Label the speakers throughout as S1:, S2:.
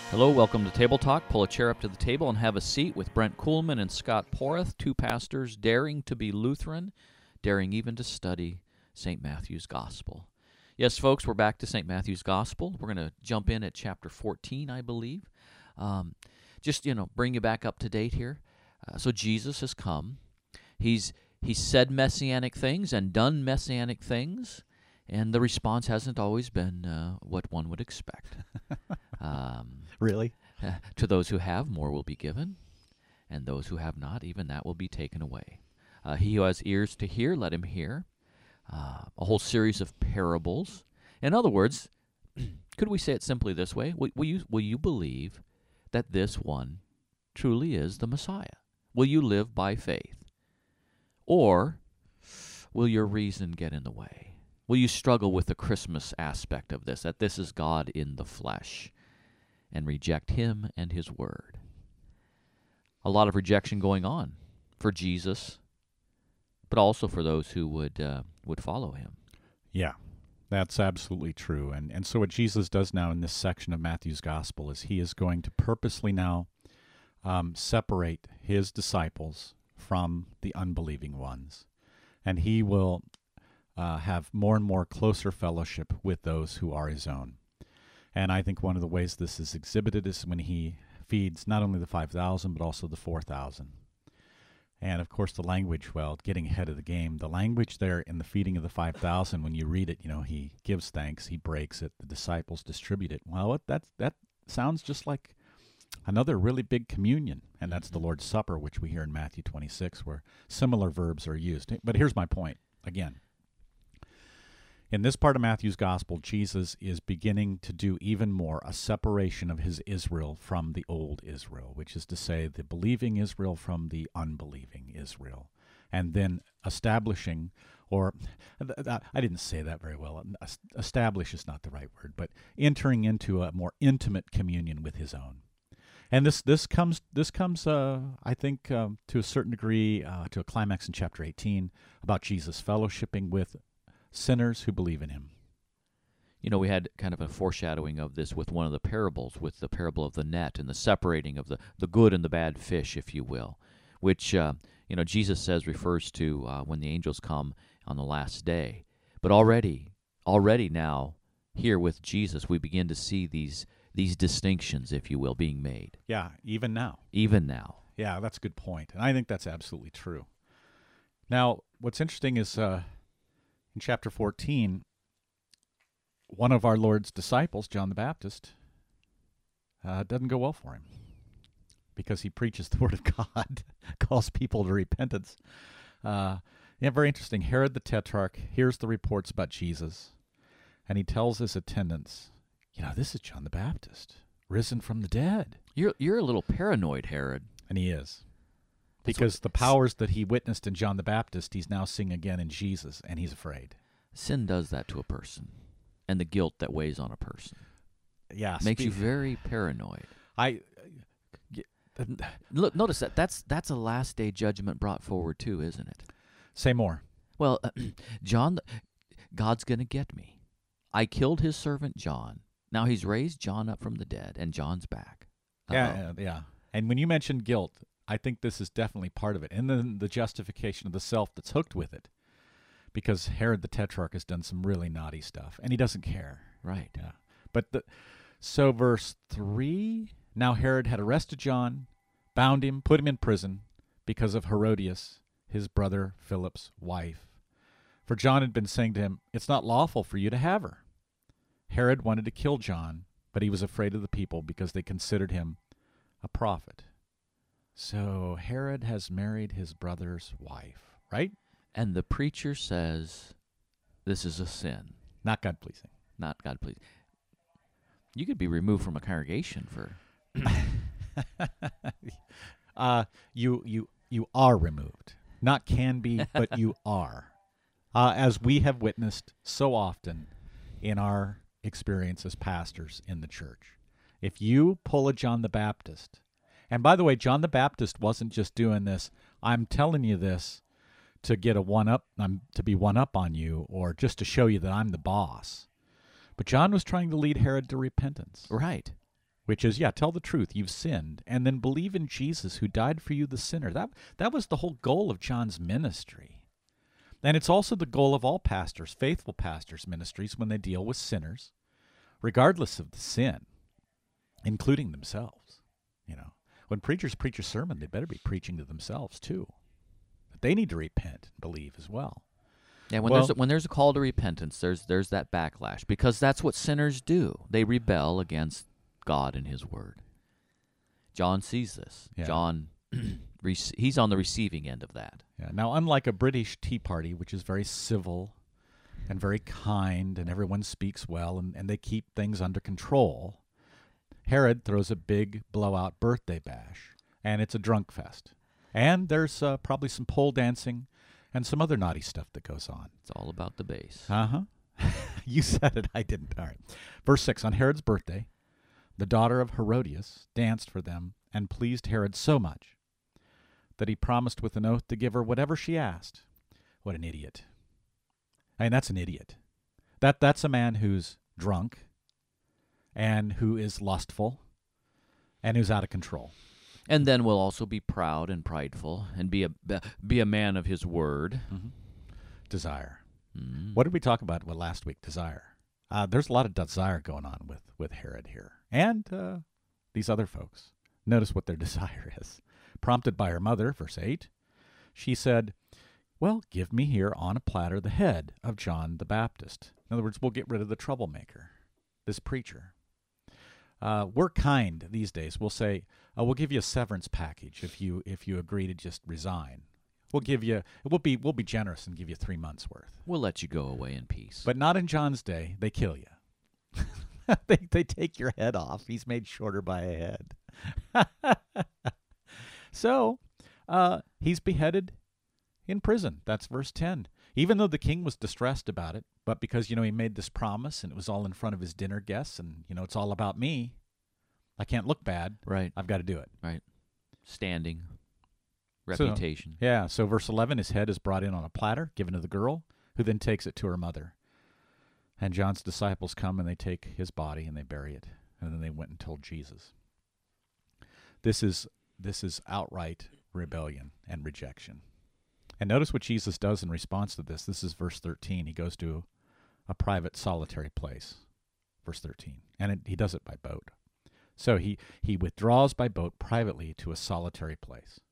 S1: Hello, welcome to Table Talk. Pull a chair up to the table and have a seat with Brent Kuhlman and Scott Porth, two pastors daring to be Lutheran, daring even to study St. Matthew's Gospel. Yes, folks, we're back to St. Matthew's Gospel. We're going to jump in at chapter 14, I believe. Bring you back up to date here. So Jesus has come. He's said messianic things and done messianic things, and the response hasn't always been what one would expect.
S2: Really?
S1: To those who have, more will be given, and those who have not, even that will be taken away. He who has ears to hear, let him hear. A whole series of parables. In other words, could we say it simply this way? Will you believe that this one truly is the Messiah? Will you live by faith? Or will your reason get in the way? Will you struggle with the Christmas aspect of this, that this is God in the flesh, and reject Him and His Word? A lot of rejection going on for Jesus, but also for those who would follow Him.
S2: Yeah, that's absolutely true. And so what Jesus does now in this section of Matthew's Gospel is He is going to purposely now separate His disciples from the unbelieving ones. And He will have more and more closer fellowship with those who are His own. And I think one of the ways this is exhibited is when He feeds not only the 5,000, but also the 4,000. And, of course, the language, well, getting ahead of the game, the language there in the feeding of the 5,000, when you read it, He gives thanks, He breaks it, the disciples distribute it. Well, that sounds just like another really big communion, and that's the Lord's Supper, which we hear in Matthew 26, where similar verbs are used. But here's my point, again. In this part of Matthew's Gospel, Jesus is beginning to do even more a separation of His Israel from the old Israel, which is to say the believing Israel from the unbelieving Israel, and then establishing, or I didn't say that very well, establish is not the right word, but entering into a more intimate communion with His own. And this comes I think, to a certain degree, to a climax in chapter 18 about Jesus fellowshipping with sinners who believe in Him.
S1: We had kind of a foreshadowing of this with one of the parables, with the parable of the net and the separating of the good and the bad fish, if you will, which, Jesus says refers to when the angels come on the last day. But already now, here with Jesus, we begin to see these distinctions, if you will, being made.
S2: Yeah, even now.
S1: Even now.
S2: Yeah, that's a good point, and I think that's absolutely true. Now, what's interesting is in chapter 14, one of our Lord's disciples, John the Baptist, doesn't go well for him because he preaches the Word of God, calls people to repentance. Very interesting. Herod the Tetrarch hears the reports about Jesus, and he tells his attendants, this is John the Baptist, risen from the dead.
S1: You're a little paranoid, Herod.
S2: And he is. Because the powers that he witnessed in John the Baptist, he's now seeing again in Jesus, and he's afraid.
S1: Sin does that to a person, and the guilt that weighs on a person.
S2: Yeah,
S1: makes you very paranoid. Look, notice that that's a last day judgment brought forward too, isn't it?
S2: Say more.
S1: Well, God's going to get me. I killed His servant John. Now He's raised John up from the dead, and John's back.
S2: Uh-oh. Yeah. And when you mentioned guilt, I think this is definitely part of it. And then the justification of the self that's hooked with it. Because Herod the Tetrarch has done some really naughty stuff, and he doesn't care.
S1: Right.
S2: Yeah. But so verse 3, now Herod had arrested John, bound him, put him in prison because of Herodias, his brother Philip's wife. For John had been saying to him, "It's not lawful for you to have her." Herod wanted to kill John, but he was afraid of the people because they considered him a prophet. So Herod has married his brother's wife, right?
S1: And the preacher says this is a sin.
S2: Not God-pleasing.
S1: Not God-pleasing. You could be removed from a congregation for...
S2: You are removed. Not can be, but you are. As we have witnessed so often in our experience as pastors in the church. If you pull a John the Baptist, and by the way, John the Baptist wasn't just doing this, I'm telling you this to get a one-up, to be one-up on you, or just to show you that I'm the boss. But John was trying to lead Herod to repentance.
S1: Right.
S2: which is, tell the truth, you've sinned, and then believe in Jesus who died for you, the sinner. That was the whole goal of John's ministry. And it's also the goal of all pastors, faithful pastors' ministries, when they deal with sinners, regardless of the sin, including themselves. When preachers preach a sermon, they better be preaching to themselves too. But they need to repent and believe as well.
S1: Yeah, when there's a call to repentance, there's that backlash, because that's what sinners do. They rebel against God and His Word. John sees this.
S2: Yeah.
S1: John, he's on the receiving end of that.
S2: Yeah. Now, unlike a British Tea Party, which is very civil and very kind, and everyone speaks well, and they keep things under control, Herod throws a big blowout birthday bash, and it's a drunk fest. And there's probably some pole dancing and some other naughty stuff that goes on.
S1: It's all about the bass.
S2: Uh-huh. You said it, I didn't. All right. Verse 6, on Herod's birthday, the daughter of Herodias danced for them and pleased Herod so much that he promised with an oath to give her whatever she asked. What an idiot. I mean, that's an idiot. That's a man who's drunk and who is lustful and who's out of control.
S1: And then will also be proud and prideful and be a man of his word.
S2: Mm-hmm. Desire.
S1: Mm.
S2: What did we talk about last week? Desire. There's a lot of desire going on with Herod here and these other folks. Notice what their desire is. Prompted by her mother, verse 8, she said, well, give me here on a platter the head of John the Baptist. In other words, we'll get rid of the troublemaker, this preacher. We're kind these days. We'll say, we'll give you a severance package if you agree to just resign. We'll be generous and give you 3 months worth.
S1: We'll let you go away in peace.
S2: But not in John's day. They kill you. they take your head off. He's made shorter by a head. So he's beheaded in prison. That's verse 10. Even though the king was distressed about it, but because, he made this promise and it was all in front of his dinner guests and, it's all about me. I can't look bad.
S1: Right.
S2: I've got to do it.
S1: Right. Standing. Reputation.
S2: So verse 11, his head is brought in on a platter, given to the girl, who then takes it to her mother. And John's disciples come and they take his body and they bury it. And then they went and told Jesus. This is outright rebellion and rejection. And notice what Jesus does in response to this. This is verse 13. He goes to a private, solitary place. Verse 13. And he does it by boat. So he withdraws by boat privately to a solitary place.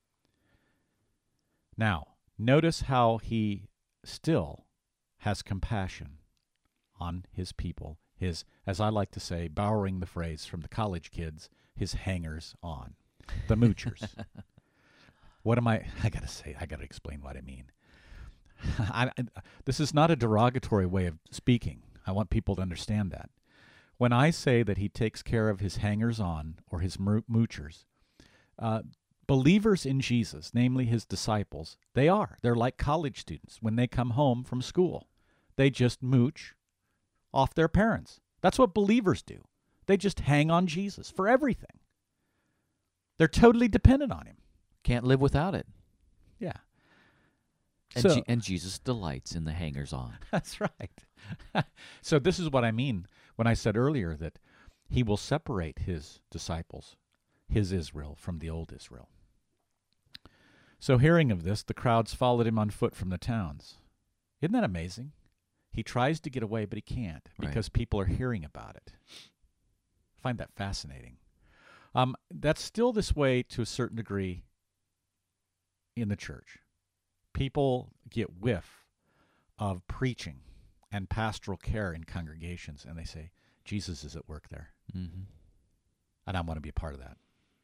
S2: Now, notice how he still has compassion on his people, his, as I like to say, borrowing the phrase from the college kids, his hangers-on, the moochers. What am I got to explain what I mean. This is not a derogatory way of speaking. I want people to understand that. When I say that he takes care of his hangers-on or his moochers, believers in Jesus, namely his disciples, they're like college students when they come home from school. They just mooch off their parents. That's what believers do. They just hang on Jesus for everything. They're totally dependent on him.
S1: Can't live without it.
S2: Yeah.
S1: And Jesus delights in the hangers-on.
S2: That's right. So this is what I mean when I said earlier that he will separate his disciples, his Israel, from the old Israel. So hearing of this, the crowds followed him on foot from the towns. Isn't that amazing? He tries to get away, but he can't because people are hearing about it. I find that fascinating. That's still this way to a certain degree in the church. People get whiff of preaching and pastoral care in congregations, and they say, Jesus is at work there.
S1: Mm-hmm.
S2: And I want to be a part of that.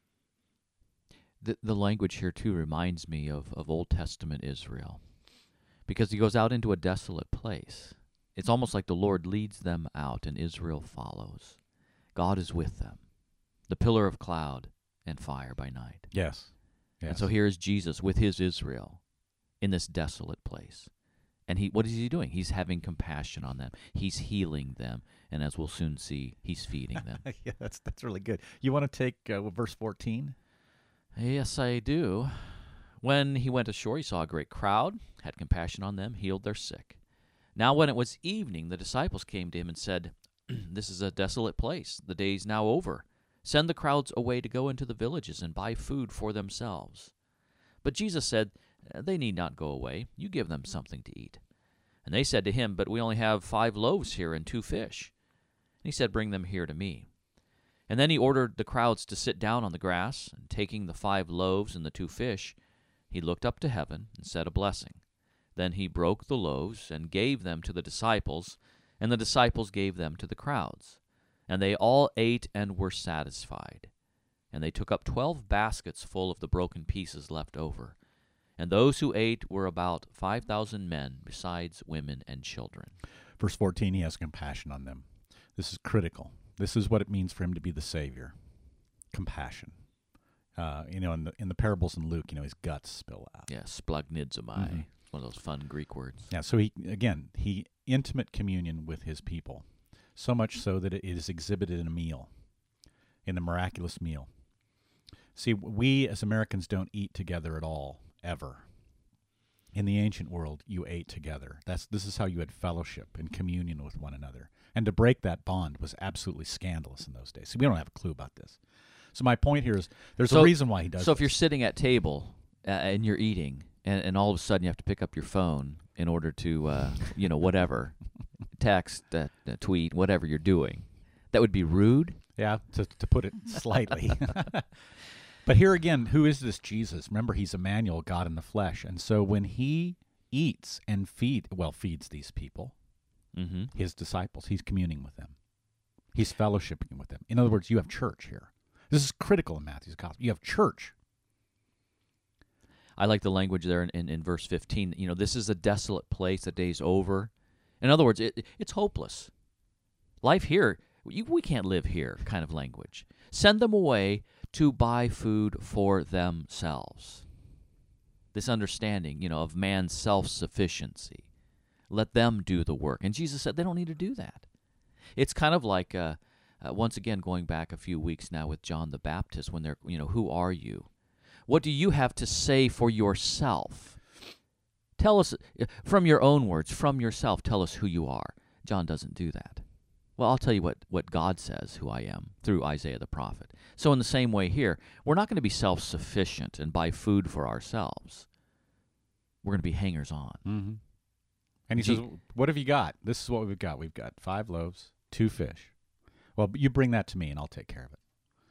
S1: The language here, too, reminds me of Old Testament Israel, because he goes out into a desolate place. It's almost like the Lord leads them out, and Israel follows. God is with them, the pillar of cloud and fire by night.
S2: Yes.
S1: And so here is Jesus with his Israel in this desolate place. And what is he doing? He's having compassion on them. He's healing them. And as we'll soon see, he's feeding them.
S2: Yeah, that's really good. You want to take verse 14?
S1: Yes, I do. When he went ashore, he saw a great crowd, had compassion on them, healed their sick. Now when it was evening, the disciples came to him and said, This is a desolate place. The day's now over. Send the crowds away to go into the villages and buy food for themselves." But Jesus said, "They need not go away. You give them something to eat." And they said to him, "But we only have 5 loaves here and 2 fish." And he said, "Bring them here to me." And then he ordered the crowds to sit down on the grass, and taking the 5 loaves and the 2 fish, he looked up to heaven and said a blessing. Then he broke the loaves and gave them to the disciples, and the disciples gave them to the crowds. And they all ate and were satisfied. And they took up 12 baskets full of the broken pieces left over. And those who ate were about 5,000 men, besides women and children.
S2: Verse 14, he has compassion on them. This is critical. This is what it means for him to be the Savior. Compassion. In the parables in Luke, his guts spill out.
S1: Yeah, splagnidzomai. One of those fun Greek words.
S2: Yeah, so he intimate communion with his people, so much so that it is exhibited in a meal, in the miraculous meal. See, we as Americans don't eat together at all, ever. In the ancient world, you ate together. This is how you had fellowship and communion with one another. And to break that bond was absolutely scandalous in those days. So we don't have a clue about this. So my point here is there's a reason why he does
S1: So
S2: this.
S1: if you're sitting at table and you're eating, and all of a sudden you have to pick up your phone in order to, whatever, text, tweet, whatever you're doing, that would be rude?
S2: Yeah, to put it slightly. But here again, who is this Jesus? Remember, he's Emmanuel, God in the flesh. And so when he eats and feeds these people, his disciples, he's communing with them. He's fellowshipping with them. In other words, you have church here. This is critical in Matthew's gospel. You have church.
S1: I like the language there in verse 15. This is a desolate place, the day's over. In other words, it's hopeless. Life here, we can't live here kind of language. Send them away to buy food for themselves. This understanding, of man's self-sufficiency. Let them do the work. And Jesus said they don't need to do that. It's kind of like, once again, going back a few weeks now with John the Baptist, when they're, who are you? What do you have to say for yourself? Tell us, from your own words, from yourself, tell us who you are. John doesn't do that. Well, I'll tell you what God says who I am through Isaiah the prophet. So in the same way here, we're not going to be self-sufficient and buy food for ourselves. We're going to be hangers-on.
S2: Mm-hmm. And he says, what have you got? This is what we've got. We've got 5 loaves, 2 fish. Well, you bring that to me and I'll take care of it.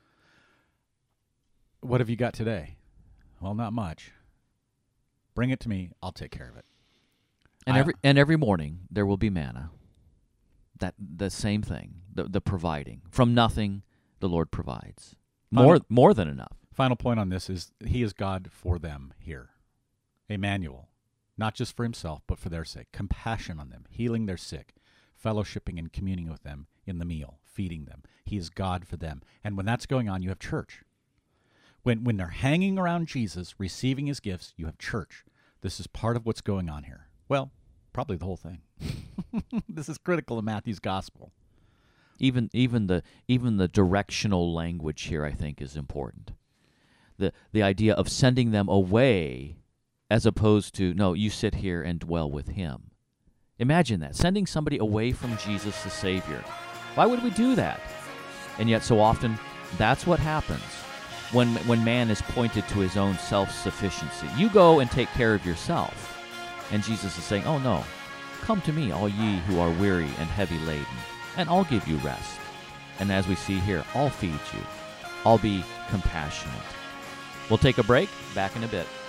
S2: What have you got today? Well, not much. Bring it to me. I'll take care of it.
S1: And every morning there will be manna. The same thing, the providing. From nothing, the Lord provides. More than enough.
S2: Final point on this is he is God for them here. Emmanuel. Not just for himself, but for their sake. Compassion on them, healing their sick, fellowshipping and communing with them in the meal, feeding them. He is God for them. And when that's going on, you have church. When they're hanging around Jesus, receiving his gifts, you have church. This is part of what's going on here. Well, probably the whole thing. This is critical in Matthew's gospel.
S1: Even the directional language here, I think, is important. The idea of sending them away as opposed to, no, you sit here and dwell with him. Imagine that, sending somebody away from Jesus the Savior. Why would we do that? And yet so often, that's what happens when man is pointed to his own self-sufficiency. You go and take care of yourself. And Jesus is saying, oh no, come to me, all ye who are weary and heavy laden, and I'll give you rest. And as we see here, I'll feed you. I'll be compassionate. We'll take a break. Back in a bit.